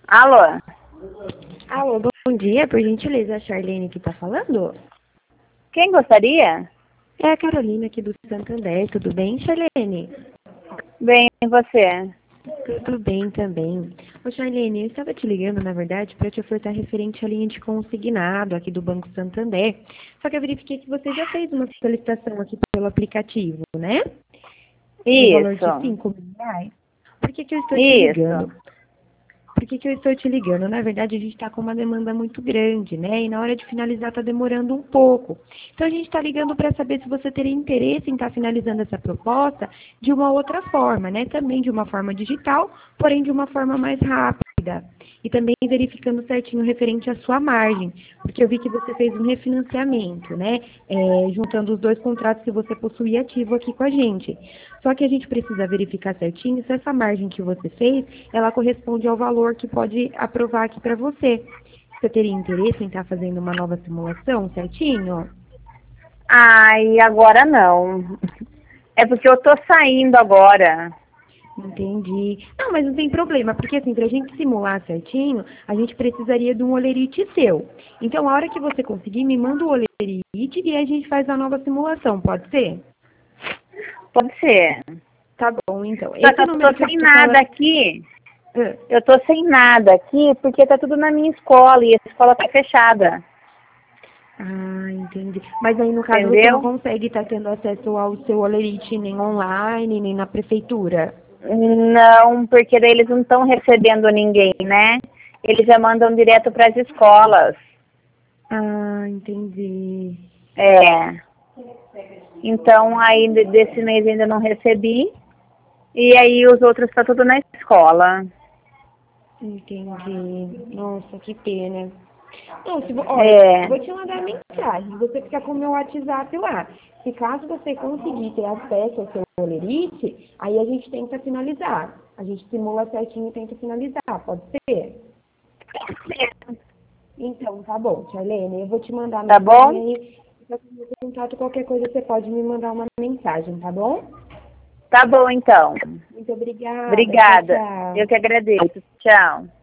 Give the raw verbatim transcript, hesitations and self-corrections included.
Alô? Alô, bom dia, por gentileza, a Charlene que tá falando? Quem gostaria? É a Carolina aqui do Santander, tudo bem, Charlene? Bem, e você? Tudo bem também. Ô, Charlene, eu estava te ligando, na verdade, para te ofertar referente à linha de consignado aqui do Banco Santander. Só que eu verifiquei que você já fez uma solicitação aqui pelo aplicativo, né? No valor de Isso, cinco mil reais. Por que que eu estou te ligando? isso. Por que que eu estou te ligando? Na verdade, a gente está com uma demanda muito grande, né? E na hora de finalizar está demorando um pouco. Então, a gente está ligando para saber se você teria interesse em estar finalizando essa proposta de uma outra forma, né? Também de uma forma digital, porém de uma forma mais rápida. E também verificando certinho referente à sua margem, porque eu vi que você fez um refinanciamento, né? É, juntando os dois contratos que você possui ativo aqui com a gente. Só que a gente precisa verificar certinho se essa margem que você fez, ela corresponde ao valor que pode aprovar aqui para você. Você teria interesse em estar fazendo uma nova simulação certinho? Ai, agora não. É porque eu tô saindo agora. Entendi. Não, mas não tem problema, porque assim, para a gente simular certinho, a gente precisaria de um olerite seu. Então, a hora que você conseguir, me manda o olerite e a gente faz a nova simulação, pode ser? Pode ser. Tá bom, então. Só que Esse eu número tô que eu sem tô nada falando... aqui. Ah, Eu tô sem nada aqui porque tá tudo na minha escola e a escola tá fechada. Ah, entendi. Mas aí, no caso, você não Entendeu? consegue estar tendo acesso ao seu olerite nem online, nem na prefeitura? Não, porque daí eles não estão recebendo ninguém, né? Eles já mandam direto para as escolas. Ah, entendi. É. Então, aí de- desse mês ainda não recebi. E aí os outros tá tudo na escola. Entendi. Nossa, que pena. Não, se, vo- olha, eu É. vou te mandar mensagem, você fica com o meu WhatsApp lá. Se caso você conseguir ter acesso ao seu olerite, aí a gente tenta finalizar. A gente simula certinho e tenta finalizar, pode ser? Então, tá bom, Charlene, eu vou te mandar a Tá mensagem bom? aí. Se você tiver contato, qualquer coisa você pode me mandar uma mensagem, tá bom? Tá bom, então. Muito obrigada, tchau, Obrigada. Eu tchau. que agradeço. Tchau.